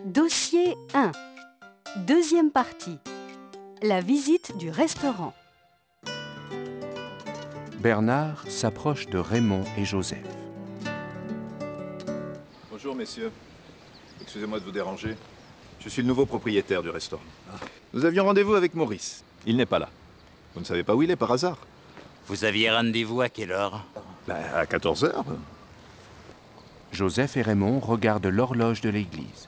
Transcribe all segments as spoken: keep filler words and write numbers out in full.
Dossier un. Deuxième partie. La visite du restaurant. Bernard s'approche de Raymond et Joseph. Bonjour messieurs. Excusez-moi de vous déranger. Je suis le nouveau propriétaire du restaurant. Nous avions rendez-vous avec Maurice. Il n'est pas là. Vous ne savez pas où il est par hasard? Vous aviez rendez-vous à quelle heure? Ben, à quatorze heures. Joseph et Raymond regardent l'horloge de l'église.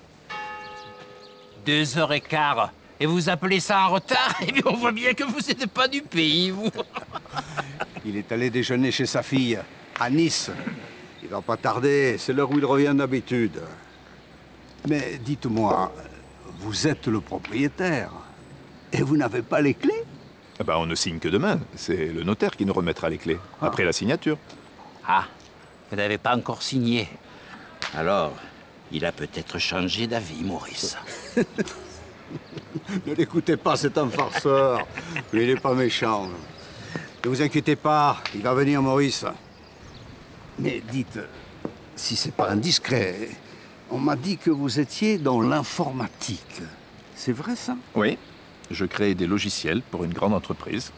Deux heures et quart. Et vous appelez ça en retard? Eh bien, on voit bien que vous n'êtes pas du pays, vous. Il est allé déjeuner chez sa fille, à Nice. Il va pas tarder, c'est l'heure où il revient d'habitude. Mais dites-moi, vous êtes le propriétaire, et vous n'avez pas les clés? Eh ben, on ne signe que demain. C'est le notaire qui nous remettra les clés, Ah. après la signature. Ah, vous n'avez pas encore signé. Alors, il a peut-être changé d'avis, Maurice. Ne l'écoutez pas, c'est un farceur. Il n'est pas méchant. Ne vous inquiétez pas, il va venir, Maurice. Mais dites, si c'est pas indiscret, on m'a dit que vous étiez dans l'informatique. C'est vrai, ça? Oui. Je crée des logiciels pour une grande entreprise.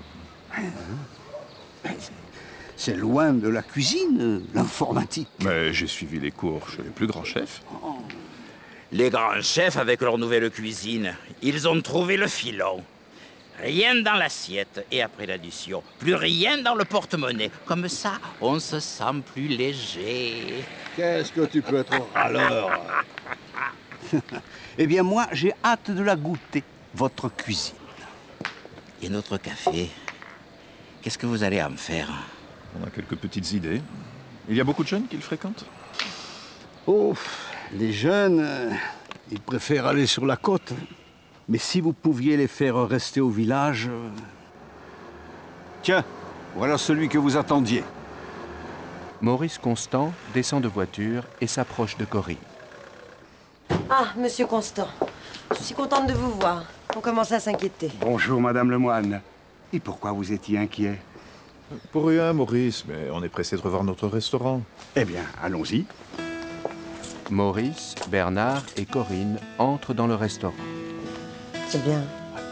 C'est loin de la cuisine, l'informatique. Mais j'ai suivi les cours chez les plus grands chefs. Les grands chefs, avec leur nouvelle cuisine, ils ont trouvé le filon. Rien dans l'assiette et après l'addition, plus rien dans le porte-monnaie. Comme ça, on se sent plus léger. Qu'est-ce que tu peux être râleur? Eh bien, moi, j'ai hâte de la goûter, votre cuisine. Et notre café, qu'est-ce que vous allez en faire? On a quelques petites idées. Il y a beaucoup de jeunes qui le fréquentent. Oh, les jeunes, euh, ils préfèrent aller sur la côte. Mais si vous pouviez les faire rester au village... euh, Tiens, voilà celui que vous attendiez. Maurice Constant descend de voiture et s'approche de Corinne. Ah, monsieur Constant, je suis contente de vous voir. On commence à s'inquiéter. Bonjour, Madame Lemoine. Et pourquoi vous étiez inquiet? Pour rien, Maurice, mais on est pressé de revoir notre restaurant. Eh bien, allons-y. Maurice, Bernard et Corinne entrent dans le restaurant. C'est bien.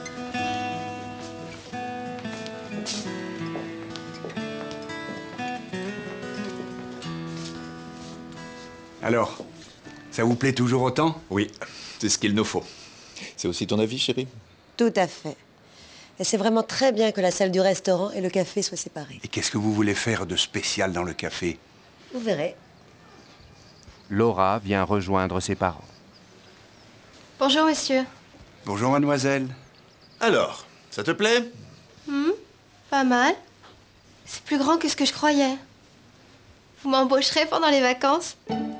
Alors, ça vous plaît toujours autant? Oui, c'est ce qu'il nous faut. C'est aussi ton avis, chérie? Tout à fait. Et c'est vraiment très bien que la salle du restaurant et le café soient séparés. Et qu'est-ce que vous voulez faire de spécial dans le café? Vous verrez. Laura vient rejoindre ses parents. Bonjour, monsieur. Bonjour, mademoiselle. Alors, ça te plaît? Hmm, pas mal. C'est plus grand que ce que je croyais. Vous m'embaucherez pendant les vacances?